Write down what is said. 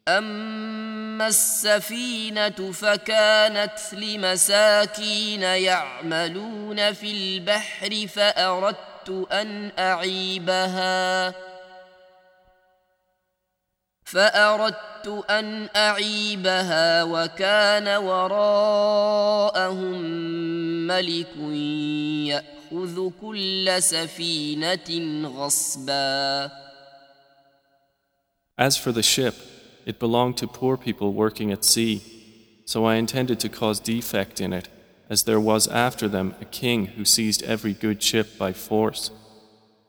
أما السفينة فكانت لمساكين يعملون في البحر فأردت أن أعيبها وكان وراءهم ملك يأخذ كل سفينة غصبا. As for the ship, it belonged to poor people working at sea, so I intended to cause defect in it, as there was after them a king who seized every good ship by force.